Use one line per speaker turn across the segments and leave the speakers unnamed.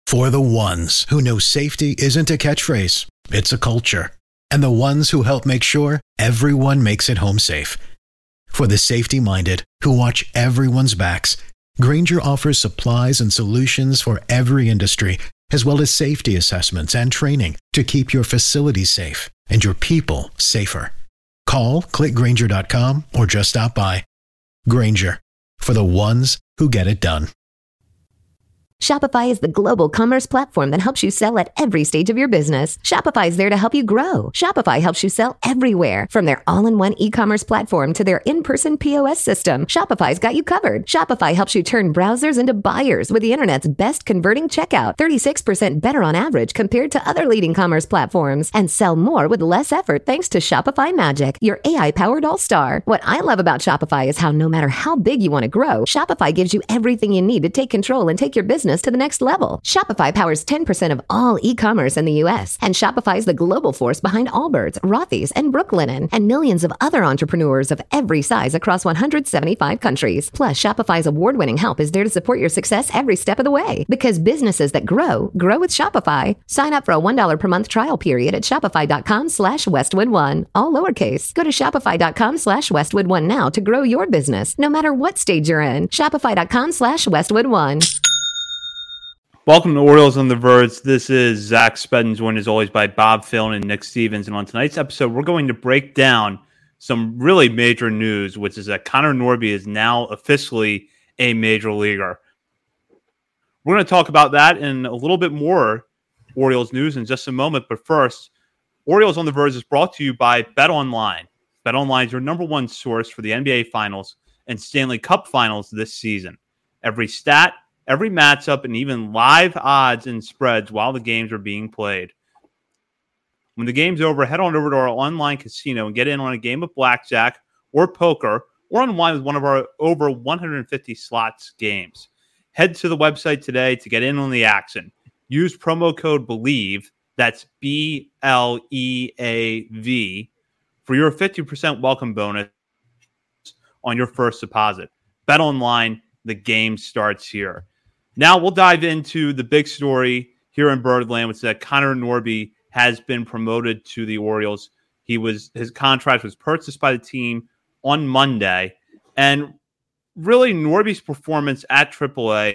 For the ones who know safety isn't a catchphrase, it's a culture. And the ones who help make sure everyone makes it home safe. For the safety-minded who watch everyone's backs, Grainger offers supplies and solutions for every industry, as well as safety assessments and training to keep your facilities safe and your people safer. Call, click Grainger.com, or just stop by. Grainger, for the ones who get it done.
Shopify is the global commerce platform that helps you sell at every stage of your business. Shopify is there to help you grow. Shopify helps you sell everywhere, from their all-in-one e-commerce platform to their in-person POS system. Shopify's got you covered. Shopify helps you turn browsers into buyers with the internet's best converting checkout, 36% better on average compared to other leading commerce platforms, and sell more with less effort thanks to Shopify Magic, your AI-powered all-star. What I love about Shopify is how no matter how big you want to grow, Shopify gives you everything you need to take control and take your business to the next level. Shopify powers 10% of all e-commerce in the U.S., and Shopify is the global force behind Allbirds, Rothy's, and Brooklinen, and millions of other entrepreneurs of every size across 175 countries. Plus, Shopify's award-winning help is there to support your success every step of the way. Because businesses that grow with Shopify. Sign up for a $1 per month trial period at shopify.com/Westwood1, all lowercase. Go to shopify.com/Westwood1 now to grow your business, no matter what stage you're in. Shopify.com/Westwood1.
Welcome to Orioles on the Verge. This is Zach Spedden, joined as always by Bob Phelan and Nick Stevens. And on tonight's episode, we're going to break down some really major news, which is that Connor Norby is now officially a major leaguer. We're going to talk about that and a little bit more Orioles news in just a moment. But first, Orioles on the Verge is brought to you by BetOnline. BetOnline is your number one source for the NBA Finals and Stanley Cup Finals this season. Every stat, every matchup, and even live odds and spreads while the games are being played. When the game's over, head on over to our online casino and get in on a game of blackjack or poker or unwind with one of our over 150 slots games. Head to the website today to get in on the action. Use promo code BELIEVE, that's BLEAV, for your 50% welcome bonus on your first deposit. Bet online, the game starts here. Now we'll dive into the big story here in Birdland, which is that Connor Norby has been promoted to the Orioles. His contract was purchased by the team on Monday, and really Norby's performance at AAA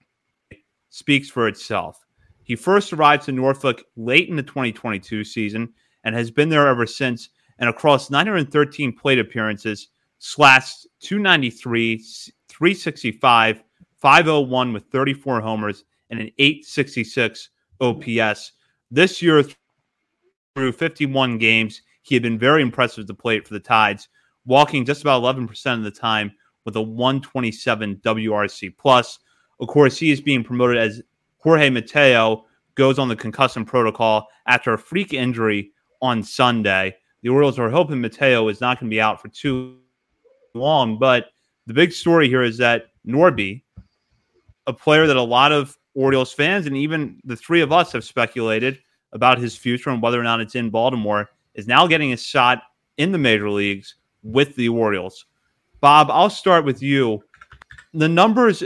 speaks for itself. He first arrived to Norfolk late in the 2022 season and has been there ever since, and across 913 plate appearances, slashed .293, .365, .501 with 34 homers and an .866 OPS. This year, through 51 games, he had been very impressive at the plate for the Tides, walking just about 11% of the time with a 127 WRC+. Of course, he is being promoted as Jorge Mateo goes on the concussion protocol after a freak injury on Sunday. The Orioles are hoping Mateo is not going to be out for too long, but the big story here is that Norby, a player that a lot of Orioles fans and even the three of us have speculated about his future and whether or not it's in Baltimore, is now getting a shot in the major leagues with the Orioles. Bob, I'll start with you. The numbers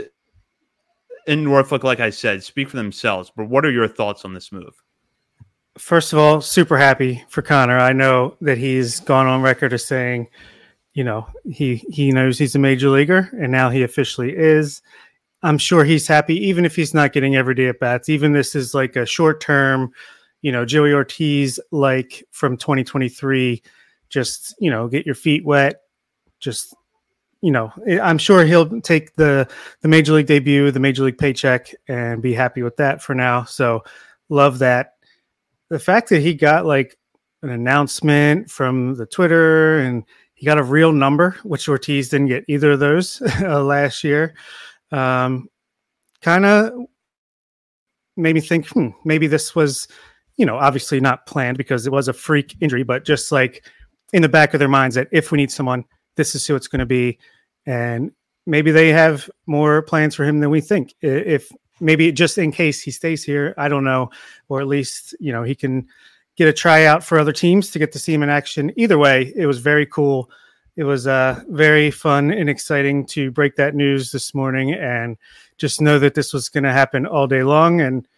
in Norfolk, like I said, speak for themselves, but what are your thoughts on this move?
First of all, super happy for Connor. I know that he's gone on record as saying, he knows he's a major leaguer, and now he officially is. I'm sure he's happy, even if he's not getting everyday at bats. Even this is like a short term, Joey Ortiz, like from 2023, just, get your feet wet. Just, I'm sure he'll take the major league debut, the major league paycheck, and be happy with that for now. So love that. The fact that he got like an announcement from the Twitter and he got a real number, which Ortiz didn't get either of those last year. Kind of made me think, maybe this was, obviously not planned because it was a freak injury, but just like in the back of their minds that if we need someone, this is who it's going to be. And maybe they have more plans for him than we think. If maybe just in case he stays here, I don't know, or at least, he can get a tryout for other teams to get to see him in action. Either way, it was very cool. It was very fun and exciting to break that news this morning and just know that this was going to happen all day long. And,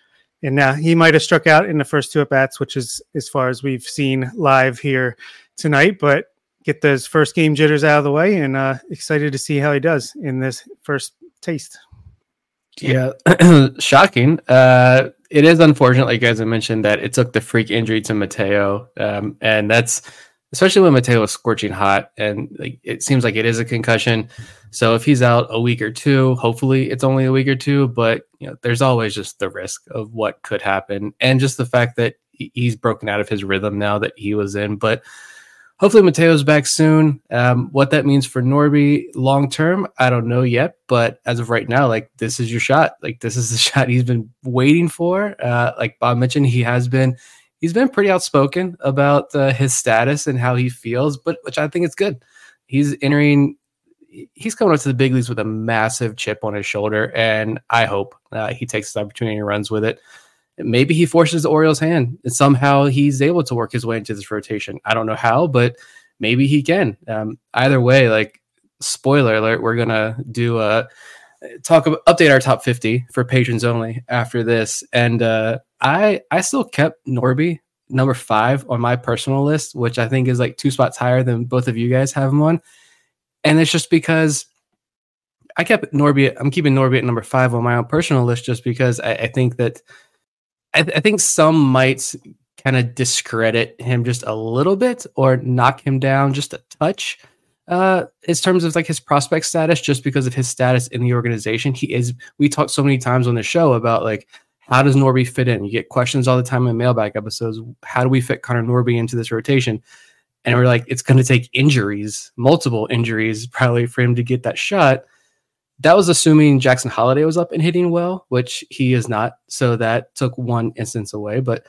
And now he might have struck out in the first 2 at-bats, which is as far as we've seen live here tonight, but get those first game jitters out of the way, and excited to see how he does in this first taste.
Yeah, shocking. It is unfortunate, like you guys have mentioned, that it took the freak injury to Mateo, and that's especially when Mateo was scorching hot, and like it seems like it is a concussion. So if he's out a week or two, hopefully it's only a week or two, but there's always just the risk of what could happen, and just the fact that he's broken out of his rhythm now that he was in. But hopefully Mateo's back soon. What that means for Norby long term, I don't know yet. But as of right now, like, this is your shot. Like, this is the shot he's been waiting for. Like Bob mentioned, he's been pretty outspoken about his status and how he feels, but which I think is good. He's coming up to the big leagues with a massive chip on his shoulder, and I hope he takes this opportunity and runs with it. Maybe he forces the Orioles' hand and somehow he's able to work his way into this rotation. I don't know how, but maybe he can. Either way, like, spoiler alert, we're gonna do update our top 50 for patrons only after this. And I still kept Norby number 5 on my personal list, which I think is like 2 spots higher than both of you guys have him on. And it's just because I'm keeping Norby at number 5 on my own personal list, just because I think that I think some might kind of discredit him just a little bit or knock him down just a touch in terms of like his prospect status, just because of his status in the organization. We talked so many times on the show about like, how does Norby fit in? You get questions all the time in mailbag episodes. How do we fit Connor Norby into this rotation? And we're like, it's going to take multiple injuries probably for him to get that shot. That was assuming Jackson Holliday was up and hitting well, which he is not. So that took one instance away. But,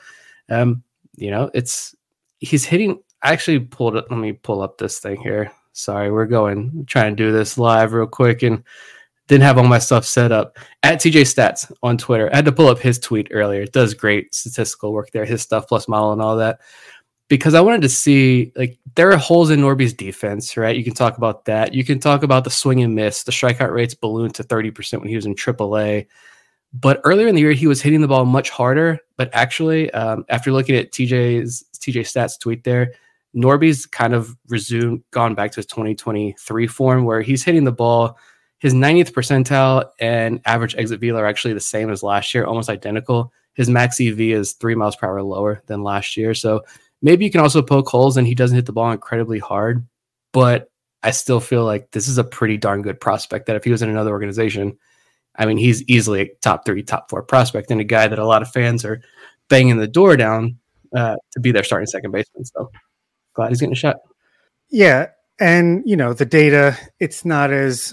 he's hitting. I actually let me pull up this thing here. Sorry, trying to do this live real quick and didn't have all my stuff set up. At TJ Stats on Twitter. I had to pull up his tweet earlier. It does great statistical work there, his stuff plus model and all that. Because I wanted to see, like, there are holes in Norby's defense, right? You can talk about that. You can talk about the swing and miss. The strikeout rates ballooned to 30% when he was in AAA. But earlier in the year, he was hitting the ball much harder. But actually, after looking at TJ Stats tweet there, Norby's kind of gone back to his 2023 form, where he's hitting the ball. His 90th percentile and average exit velo are actually the same as last year, almost identical. His max EV is 3 miles per hour lower than last year. So maybe you can also poke holes and he doesn't hit the ball incredibly hard, but I still feel like this is a pretty darn good prospect that if he was in another organization, I mean, he's easily a top 3, top 4 prospect, and a guy that a lot of fans are banging the door down to be their starting second baseman. So glad he's getting a shot.
Yeah. And, the data, it's not as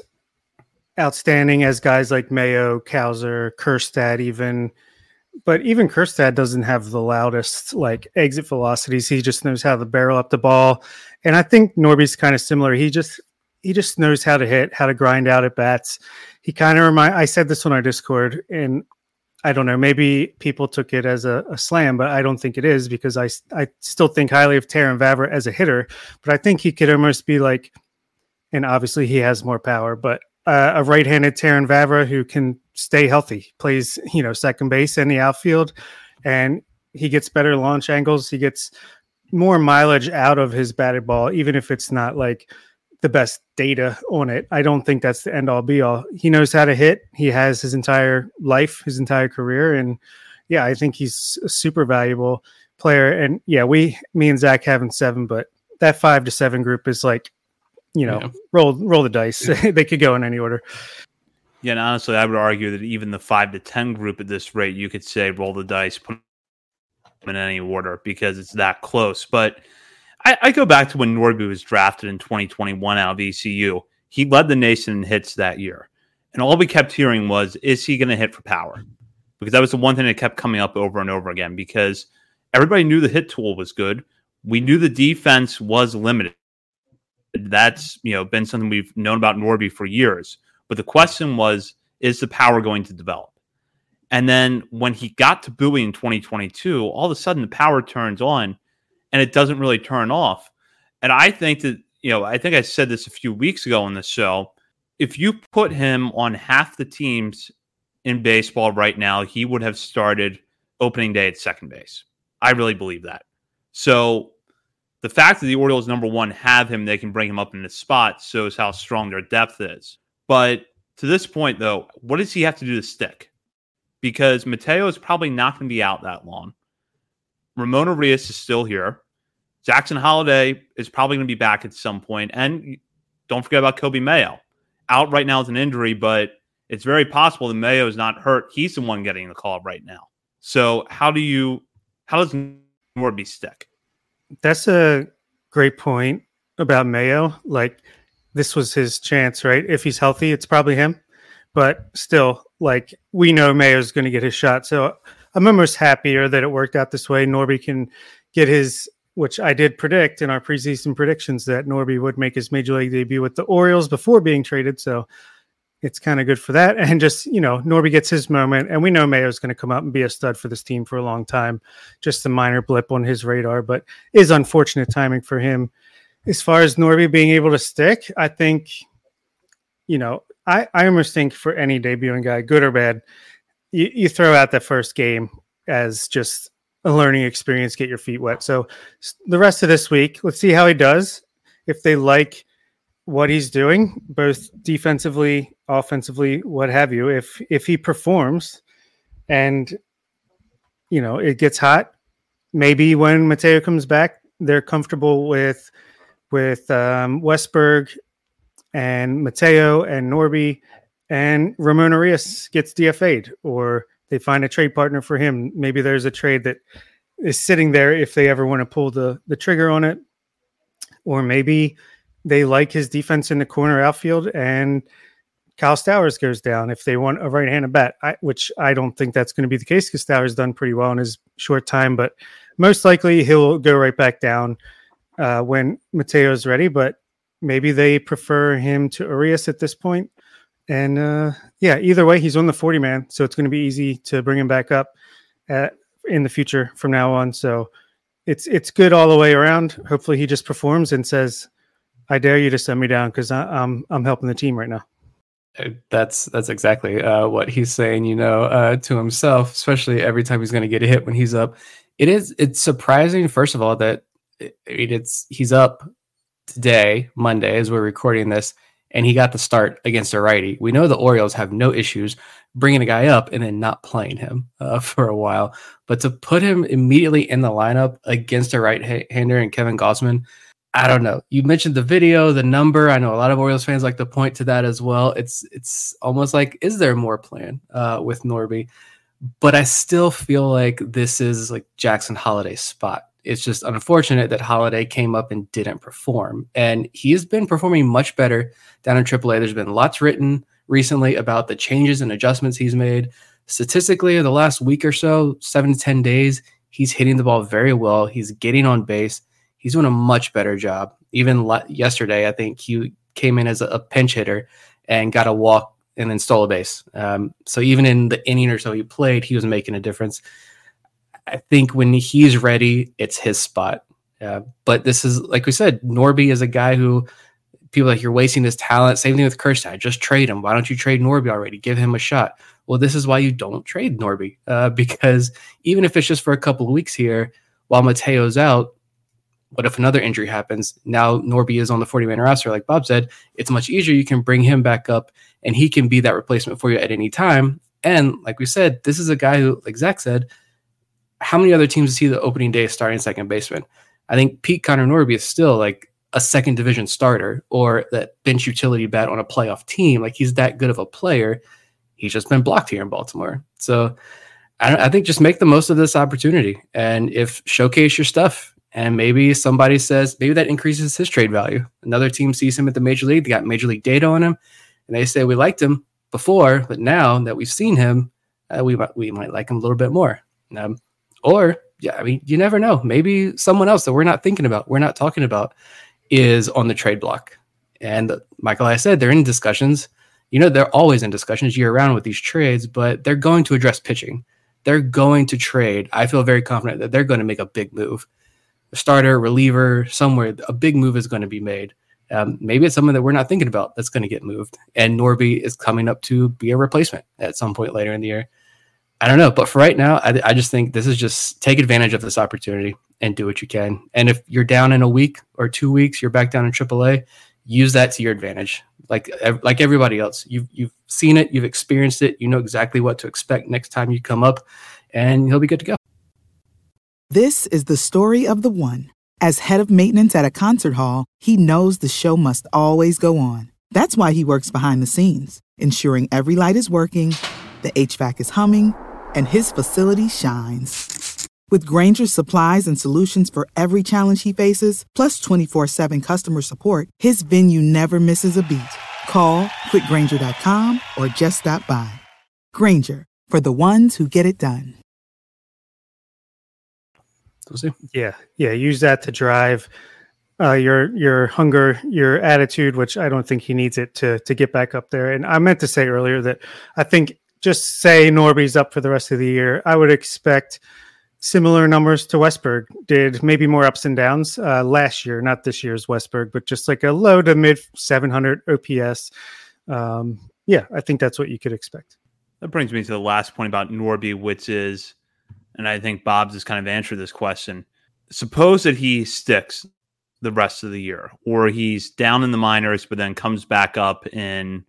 outstanding as guys like Mayo, Cowser, Kjerstad even. But even Kjerstad doesn't have the loudest like exit velocities. He just knows how to barrel up the ball. And I think Norby's kind of similar. He just knows how to hit, how to grind out at bats. He kind of I said this on our Discord, and I don't know, maybe people took it as a slam, but I don't think it is, because I still think highly of Terrin Vavra as a hitter. But I think he could almost be like, and obviously he has more power, but a right-handed Terrin Vavra who can stay healthy, plays, second base and the outfield, and he gets better launch angles. He gets more mileage out of his batted ball, even if it's not like the best data on it. I don't think that's the end all be all. He knows how to hit. He has his entire life, his entire career. And yeah, I think he's a super valuable player. And yeah, me and Zach have him 7, but that 5 to 7 group is like, roll the dice. They could go in any order.
Yeah, and honestly, I would argue that even the 5 to 10 group at this rate, you could say roll the dice, put them in any order, because it's that close. But I go back to when Norby was drafted in 2021 out of ECU. He led the nation in hits that year. And all we kept hearing was, is he going to hit for power? Because that was the one thing that kept coming up over and over again, because everybody knew the hit tool was good. We knew the defense was limited. That's been something we've known about Norby for years. But the question was, is the power going to develop? And then when he got to Bowie in 2022, all of a sudden the power turns on and it doesn't really turn off. And I think that, I think I said this a few weeks ago on the show, if you put him on half the teams in baseball right now, he would have started opening day at second base. I really believe that. So the fact that the Orioles, number one, have him, they can bring him up in this spot, shows how strong their depth is. But to this point, though, what does he have to do to stick? Because Mateo is probably not going to be out that long. Ramon Urias is still here. Jackson Holliday is probably going to be back at some point. And don't forget about Kobe Mayo. Out right now with an injury, but it's very possible that Mayo is not hurt. He's the one getting the call right now. So how does Norby stick?
That's a great point about Mayo. Like, this was his chance, right? If he's healthy, it's probably him. But still, like, we know Mayo's going to get his shot. So I'm almost happier that it worked out this way. Norby can get his, which I did predict in our preseason predictions, that Norby would make his major league debut with the Orioles before being traded. So it's kind of good for that. And just, Norby gets his moment. And we know Mayo's going to come up and be a stud for this team for a long time. Just a minor blip on his radar, but is unfortunate timing for him. As far as Norby being able to stick, I think, I almost think for any debuting guy, good or bad, you throw out that first game as just a learning experience, get your feet wet. So the rest of this week, let's see how he does. If they like what he's doing, both defensively, offensively, what have you, if he performs and, it gets hot, maybe when Mateo comes back, they're comfortable with Westberg and Mateo and Norby, and Ramon Urias gets DFA'd, or they find a trade partner for him. Maybe there's a trade that is sitting there if they ever want to pull the trigger on it. Or maybe they like his defense in the corner outfield and Kyle Stowers goes down if they want a right-handed bat, which I don't think that's going to be the case because Stowers done pretty well in his short time. But most likely he'll go right back down when Mateo's ready. But maybe they prefer him to Urias at this point. And either way, he's on the 40-man, so it's going to be easy to bring him back up in the future from now on. So it's good all the way around. Hopefully he just performs and says, I dare you to send me down because I'm helping the team right now.
That's exactly what he's saying, to himself, especially every time he's going to get a hit when he's up. It's surprising, first of all, that he's up today, Monday, as we're recording this, and he got the start against a righty. We know the Orioles have no issues bringing a guy up and then not playing him for a while. But to put him immediately in the lineup against a right-hander and Kevin Gausman, I don't know. You mentioned the video, the number. I know a lot of Orioles fans like to point to that as well. It's almost like, is there more plan with Norby? But I still feel like this is like Jackson Holliday's spot. It's just unfortunate that Holliday came up and didn't perform. And he has been performing much better down in AAA. There's been lots written recently about the changes and adjustments he's made. Statistically, the last week or so, 7 to 10 days, he's hitting the ball very well. He's getting on base. He's doing a much better job. Even yesterday, I think he came in as a pinch hitter and got a walk and then stole a base. So even in the inning or so he played, he was making a difference. I think when he's ready, it's his spot. But this is, like we said, Norby is a guy who people are like, you're wasting his talent. Same thing with Kjerstad. Just trade him. Why don't you trade Norby already? Give him a shot. Well, this is why you don't trade Norby, because even if it's just for a couple of weeks here while Mateo's out, what if another injury happens? Now Norby is on the 40-man roster, like Bob said. It's much easier. You can bring him back up, and he can be that replacement for you at any time. And like we said, this is a guy who, like Zach said, how many other teams see the opening day starting second baseman? I think Pete Connor Norby is still like a second division starter or that bench utility bat on a playoff team. Like, he's that good of a player. He's just been blocked here in Baltimore. So I think just make the most of this opportunity. And if showcase your stuff, and maybe somebody says, maybe that increases his trade value. Another team sees him at the major league. They got major league data on him. And they say, we liked him before, but now that we've seen him, we might like him a little bit more. You never know. Maybe someone else that we're not thinking about, we're not talking about, is on the trade block. And Michael, I said, they're in discussions. They're always in discussions year round with these trades, but they're going to address pitching. They're going to trade. I feel very confident that they're going to make a big move. A starter, reliever, somewhere, a big move is going to be made. Maybe it's someone that we're not thinking about that's going to get moved. And Norby is coming up to be a replacement at some point later in the year. I don't know, but for right now, I just think this is just take advantage of this opportunity and do what you can. And if you're down in a week or 2 weeks, you're back down in AAA, use that to your advantage. Like everybody else, you've seen it, you've experienced it, you know exactly what to expect next time you come up, and he'll be good to go.
This is the story of the one. As head of maintenance at a concert hall, he knows the show must always go on. That's why he works behind the scenes, ensuring every light is working, the HVAC is humming, and his facility shines. With Grainger's supplies and solutions for every challenge he faces, plus 24/7 customer support, his venue never misses a beat. Call quickgrainger.com or just stop by. Grainger, for the ones who get it done.
We'll see.
Yeah. Use that to drive your hunger, your attitude, which I don't think he needs it to get back up there. And I meant to say earlier that I think just say Norby's up for the rest of the year. I would expect similar numbers to Westberg did, maybe more ups and downs last year, not this year's Westberg, but just like a low to mid 700 OPS. I think that's what you could expect.
That brings me to the last point about Norby, which is, and I think Bob's has kind of answered this question. Suppose that he sticks the rest of the year, or he's down in the minors, but then comes back up in,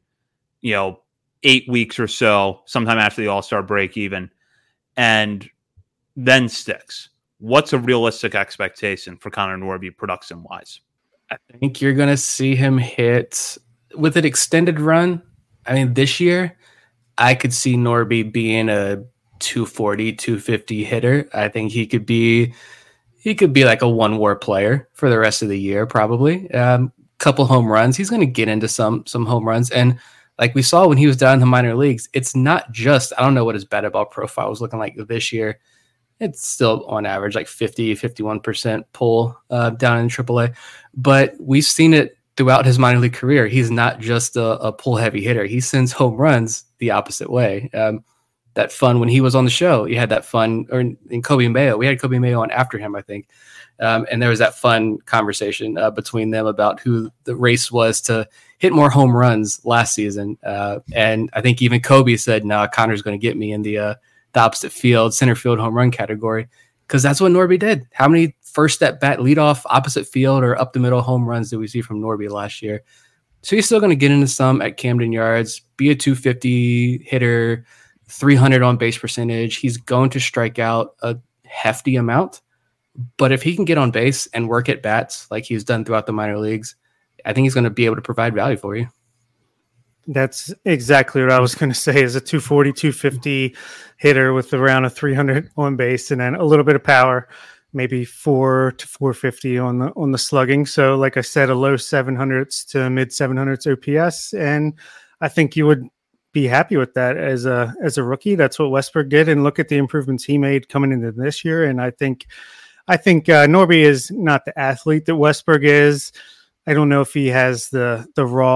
8 weeks or so, sometime after the All-Star break even, and then sticks. What's a realistic expectation for Connor Norby production-wise?
I think you're going to see him hit with an extended run. I mean, this year, I could see Norby being a 240, 250 hitter. I think he could be like a one WAR player for the rest of the year, probably. Couple home runs. He's going to get into some home runs. And like we saw when he was down in the minor leagues, it's not just, I don't know what his batted ball profile was looking like this year. It's still on average like 50, 51% pull down in AAA. But we've seen it throughout his minor league career. He's not just a pull heavy hitter. He sends home runs the opposite way. That fun when he was on the show, you had that fun, or in Kobe Mayo, we had Kobe Mayo on after him, I think. And there was that fun conversation between them about who the race was to hit more home runs last season. And I think even Kobe said, no, Connor's going to get me in the opposite field, center field home run category, because that's what Norby did. How many first at bat leadoff opposite field or up the middle home runs did we see from Norby last year? So he's still going to get into some at Camden Yards, be a 250 hitter, 300 on base percentage. He's going to strike out a hefty amount, but if he can get on base and work at bats like he's done throughout the minor leagues, I think he's going to be able to provide value for you.
That's exactly what I was going to say, is a 240, 250 hitter with around a 300 on base and then a little bit of power, maybe 4 to 450 on the slugging. So like I said, a low 700s to mid 700s OPS. And I think you would be happy with that as a rookie. That's what Westberg did. And look at the improvements he made coming into this year. And I think Norby is not the athlete that Westberg is. I don't know if he has the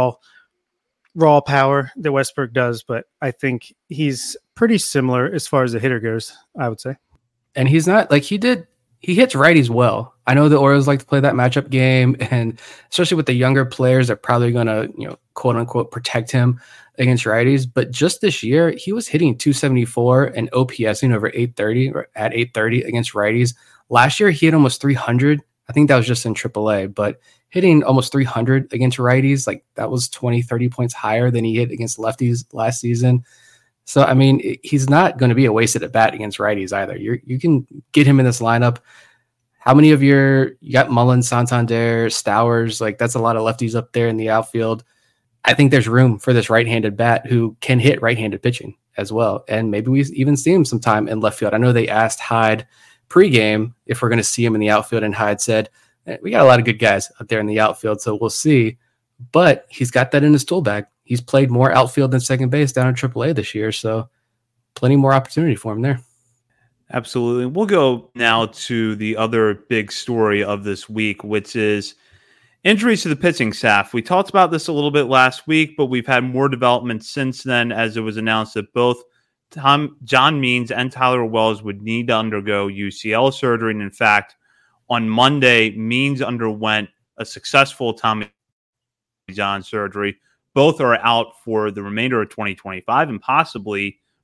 raw power that Westberg does, but I think he's pretty similar as far as the hitter goes, I would say.
And he's not like he hits righties well. I know the Orioles like to play that matchup game, and especially with the younger players, they're probably going to, quote unquote, protect him against righties. But just this year, he was hitting 274 and OPSing over 830 or at 830 against righties. Last year, he hit almost 300. I think that was just in AAA, but hitting almost 300 against righties, like that was 20, 30 points higher than he hit against lefties last season. So, I mean, he's not going to be a wasted at bat against righties either. You can get him in this lineup. How many of you got Mullen, Santander, Stowers? Like that's a lot of lefties up there in the outfield. I think there's room for this right-handed bat who can hit right-handed pitching as well. And maybe we even see him sometime in left field. I know they asked Hyde pregame if we're going to see him in the outfield, and Hyde said, we got a lot of good guys out there in the outfield, so we'll see. But he's got that in his tool bag. He's played more outfield than second base down in AAA this year, so plenty more opportunity for him there.
Absolutely. We'll go now to the other big story of this week, which is injuries to the pitching staff. We talked about this a little bit last week, but we've had more development since then, as it was announced that both John Means and Tyler Wells would need to undergo UCL surgery. And in fact, on Monday, Means underwent a successful Tommy John surgery. Both are out for the remainder of 2025 and possibly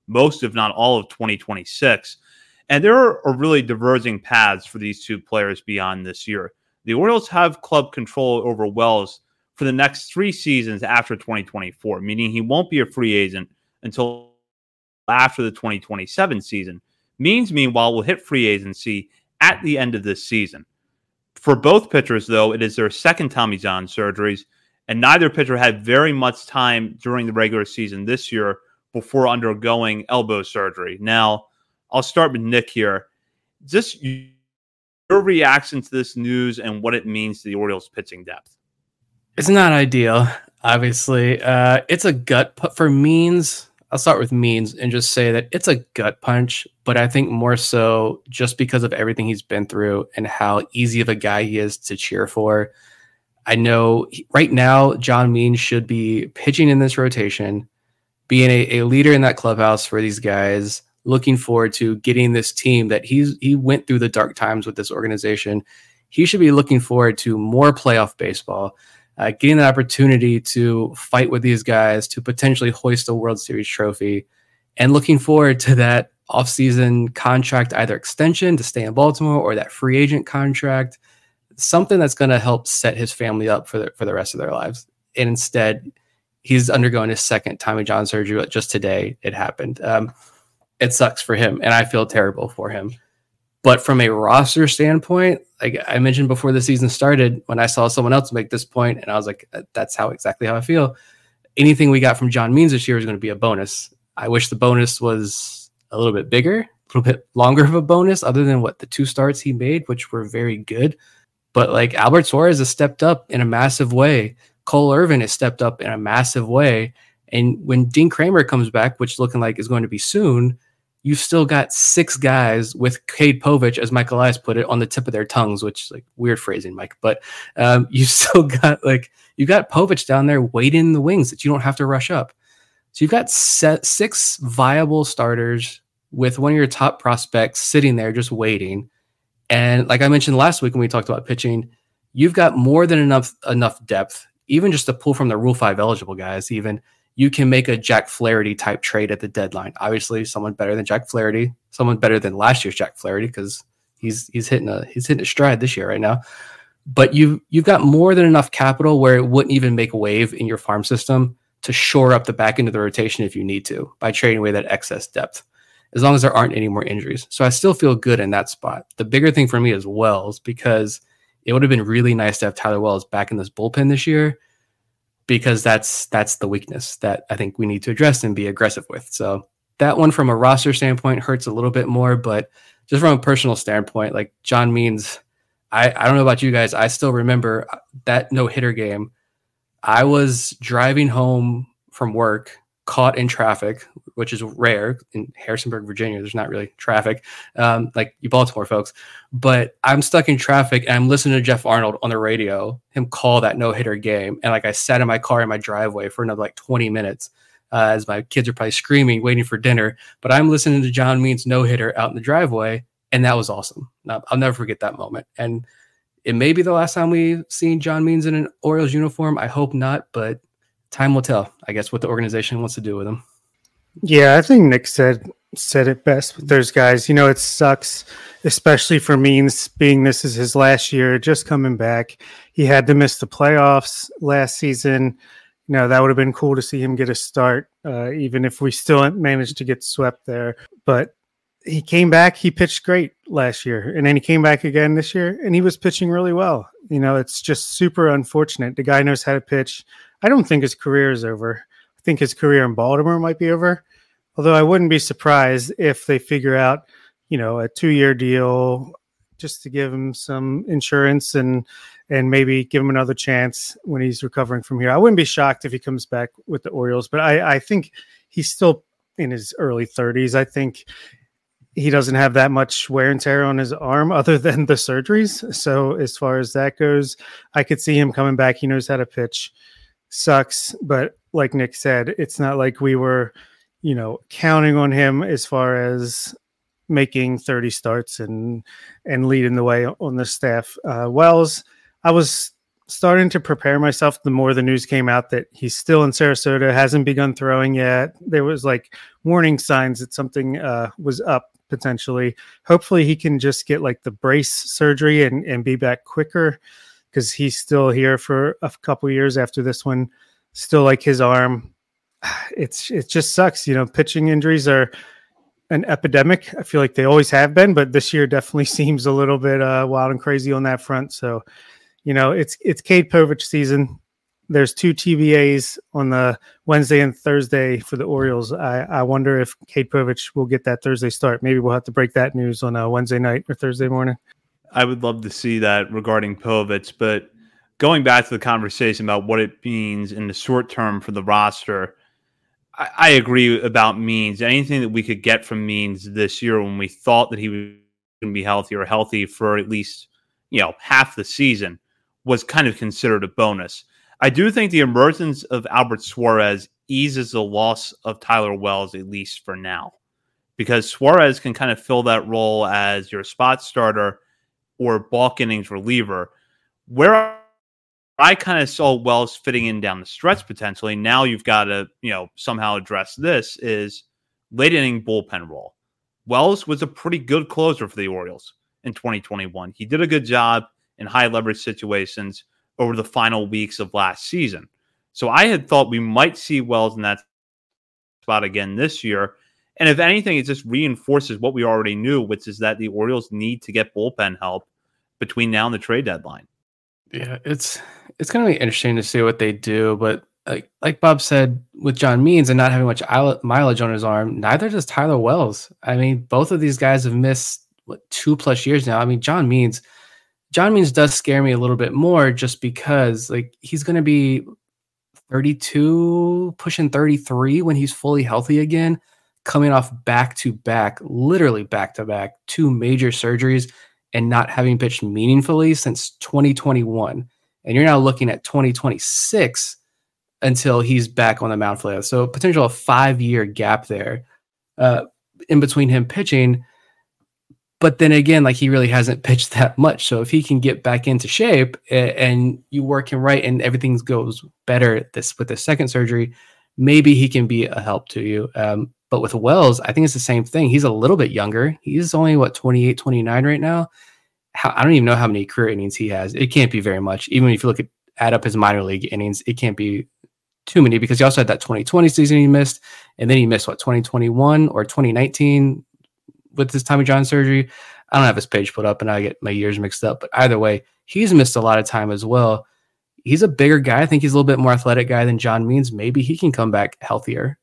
most, if not all, of 2026. And there are really diverging paths for these two players beyond this year. The Orioles have club control over Wells for the next 3 seasons after 2024, meaning he won't be a free agent until after the 2027 season. Means, meanwhile, will hit free agency at the end of this season. For both pitchers, though, it is their second Tommy John surgeries, and neither pitcher had very much time during the regular season this year before undergoing elbow surgery. Now, I'll start with Nick here. Just your reaction to this news and what it means to the Orioles' pitching depth.
It's not ideal, obviously. It's a gut for Means. I'll start with Means and just say that it's a gut punch, but I think more so just because of everything he's been through and how easy of a guy he is to cheer for. I know right now John Means should be pitching in this rotation, being a leader in that clubhouse for these guys, looking forward to getting this team that he went through the dark times with this organization. He should be looking forward to more playoff baseball. Getting the opportunity to fight with these guys to potentially hoist a World Series trophy, and looking forward to that offseason contract, either extension to stay in Baltimore or that free agent contract, something that's going to help set his family up for the rest of their lives. And instead, he's undergoing his second Tommy John surgery. Just today, it happened. It sucks for him, and I feel terrible for him. But from a roster standpoint, like I mentioned before the season started, when I saw someone else make this point, and I was like, that's exactly how I feel. Anything we got from John Means this year is going to be a bonus. I wish the bonus was a little bit bigger, a little bit longer of a bonus, other than the 2 starts he made, which were very good. But like Albert Suarez has stepped up in a massive way. Cole Irvin has stepped up in a massive way. And when Dean Kramer comes back, which looking like is going to be soon, you've still got 6 guys with Cade Povich, as Mike Elias put it, on the tip of their tongues, which is like weird phrasing, Mike. But you still got you got Povich down there waiting in the wings that you don't have to rush up. So you've got 6 viable starters with one of your top prospects sitting there just waiting. And like I mentioned last week when we talked about pitching, you've got more than enough depth, even just to pull from the Rule 5 eligible guys. Even you can make a Jack Flaherty type trade at the deadline. Obviously, someone better than Jack Flaherty, someone better than last year's Jack Flaherty, because he's hitting a stride this year right now. But you've got more than enough capital where it wouldn't even make a wave in your farm system to shore up the back end of the rotation if you need to by trading away that excess depth, as long as there aren't any more injuries. So I still feel good in that spot. The bigger thing for me is Wells, because it would have been really nice to have Tyler Wells back in this bullpen this year, because that's the weakness that I think we need to address and be aggressive with. So that one from a roster standpoint hurts a little bit more, but just from a personal standpoint, like John Means, I don't know about you guys. I still remember that no-hitter game. I was driving home from work, caught in traffic, which is rare in Harrisonburg, Virginia. There's not really traffic, like you Baltimore folks, but I'm stuck in traffic and I'm listening to Jeff Arnold on the radio, him call that no-hitter game. And like I sat in my car in my driveway for another 20 minutes as my kids are probably screaming, waiting for dinner. But I'm listening to John Means no-hitter out in the driveway. And that was awesome. I'll never forget that moment. And it may be the last time we've seen John Means in an Orioles uniform. I hope not, but time will tell, I guess, what the organization wants to do with him.
Yeah, I think Nick said it best with those guys. It sucks, especially for Means, being this is his last year, just coming back. He had to miss the playoffs last season. That would have been cool to see him get a start, even if we still managed to get swept there. But he came back, he pitched great last year, and then he came back again this year, and he was pitching really well. It's just super unfortunate. The guy knows how to pitch. I don't think his career is over. I think his career in Baltimore might be over, although I wouldn't be surprised if they figure out, a 2-year deal just to give him some insurance and maybe give him another chance when he's recovering from here. I wouldn't be shocked if he comes back with the Orioles, but I think he's still in his early 30s. I think he doesn't have that much wear and tear on his arm other than the surgeries. So as far as that goes, I could see him coming back. He knows how to pitch. Sucks, but like Nick said, it's not like we were, counting on him as far as making 30 starts and leading the way on the staff. Wells, I was starting to prepare myself the more the news came out that he's still in Sarasota, hasn't begun throwing yet. There was like warning signs that something was up potentially. Hopefully he can just get like the brace surgery and be back quicker, because he's still here for a couple years after this one. Still like his arm. It just sucks. Pitching injuries are an epidemic. I feel like they always have been, but this year definitely seems a little bit wild and crazy on that front. So, it's Cade Povich season. There's 2 TBAs on the Wednesday and Thursday for the Orioles. I wonder if Cade Povich will get that Thursday start. Maybe we'll have to break that news on a Wednesday night or Thursday morning.
I would love to see that regarding Povich, but going back to the conversation about what it means in the short term for the roster, I agree about Means. Anything that we could get from Means this year when we thought that he was going to be healthy for at least, half the season was kind of considered a bonus. I do think the emergence of Albert Suarez eases the loss of Tyler Wells, at least for now, because Suarez can kind of fill that role as your spot starter or bulk innings reliever, where I kind of saw Wells fitting in down the stretch potentially. Now you've got to, somehow address this is late inning bullpen role. Wells was a pretty good closer for the Orioles in 2021. He did a good job in high leverage situations over the final weeks of last season. So I had thought we might see Wells in that spot again this year. And if anything, it just reinforces what we already knew, which is that the Orioles need to get bullpen help between now and the trade deadline.
Yeah, it's going to be interesting to see what they do. But like Bob said, with John Means and not having much mileage on his arm, neither does Tyler Wells. I mean, both of these guys have missed 2+ years now. I mean, John Means does scare me a little bit more just because he's going to be 32, pushing 33 when he's fully healthy again, coming off literally back-to-back 2 major surgeries and not having pitched meaningfully since 2021. And you're now looking at 2026 until he's back on the mound for that. So potential 5-year gap there in between him pitching. But then again, he really hasn't pitched that much. So if he can get back into shape and you work him right and everything goes better with the second surgery, maybe he can be a help to you. But with Wells, I think it's the same thing. He's a little bit younger. He's only 28, 29 right now. I don't even know how many career innings he has. It can't be very much. Even if you add up his minor league innings, it can't be too many, because he also had that 2020 season he missed. And then he missed 2021 or 2019 with his Tommy John surgery. I don't have his page put up and I get my years mixed up, but either way, he's missed a lot of time as well. He's a bigger guy. I think he's a little bit more athletic guy than John Means. Maybe he can come back healthier.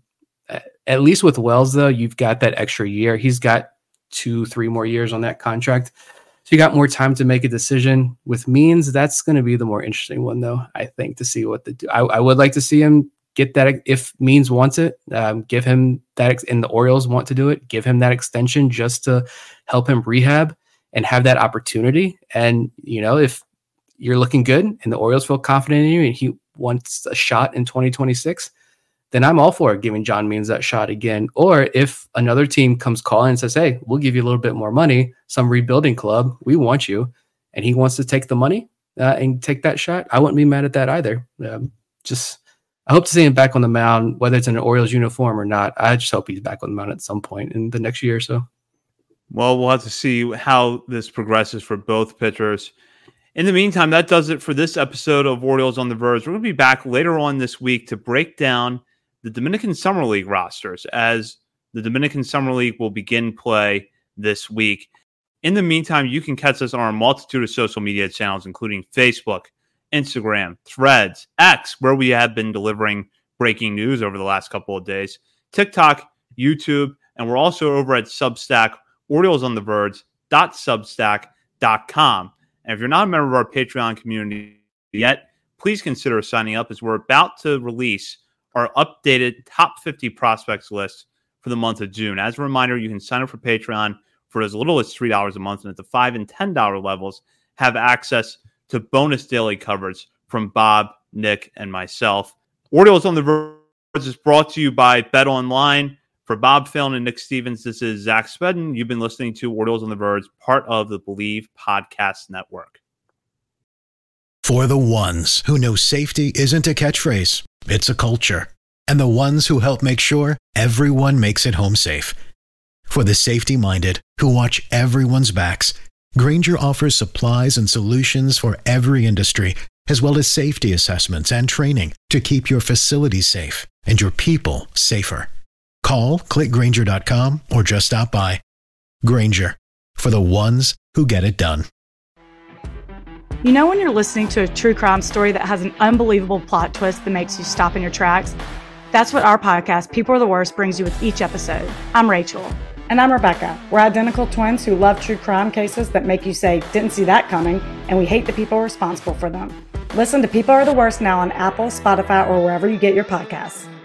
At least with Wells, though, you've got that extra year. He's got 2-3 more years on that contract. So you got more time to make a decision. With Means, that's going to be the more interesting one, though, I think, to see what they do. I would like to see him get that. If Means wants it, give him that, and the Orioles want to do it, give him that extension just to help him rehab and have that opportunity. And, if you're looking good and the Orioles feel confident in you and he wants a shot in 2026, then I'm all for giving John Means that shot again. Or if another team comes calling and says, hey, we'll give you a little bit more money, some rebuilding club, we want you, and he wants to take the money and take that shot, I wouldn't be mad at that either. I hope to see him back on the mound, whether it's in an Orioles uniform or not. I just hope he's back on the mound at some point in the next year or so.
Well, we'll have to see how this progresses for both pitchers. In the meantime, that does it for this episode of Orioles on the Verge. We're going to be back later on this week to break down the Dominican Summer League rosters, as the Dominican Summer League will begin play this week. In the meantime, you can catch us on our multitude of social media channels, including Facebook, Instagram, Threads, X, where we have been delivering breaking news over the last couple of days, TikTok, YouTube, and we're also over at Substack, OriolesOnTheVerge.substack.com. And if you're not a member of our Patreon community yet, please consider signing up, as we're about to release our updated top 50 prospects list for the month of June. As a reminder, you can sign up for Patreon for as little as $3 a month, and at the $5 and $10 levels, have access to bonus daily coverage from Bob, Nick, and myself. Orioles on the Verge is brought to you by Bet Online. For Bob Phelan and Nick Stevens, this is Zach Spedden. You've been listening to Orioles on the Verge, part of the Believe Podcast Network.
For the ones who know safety isn't a catchphrase, it's a culture. And the ones who help make sure everyone makes it home safe. For the safety-minded who watch everyone's backs, Grainger offers supplies and solutions for every industry, as well as safety assessments and training to keep your facilities safe and your people safer. Call, click Grainger.com, or just stop by. Grainger, for the ones who get it done.
You know when you're listening to a true crime story that has an unbelievable plot twist that makes you stop in your tracks? That's what our podcast, People Are the Worst, brings you with each episode. I'm Rachel.
And I'm Rebecca. We're identical twins who love true crime cases that make you say, didn't see that coming, and we hate the people responsible for them. Listen to People Are the Worst now on Apple, Spotify, or wherever you get your podcasts.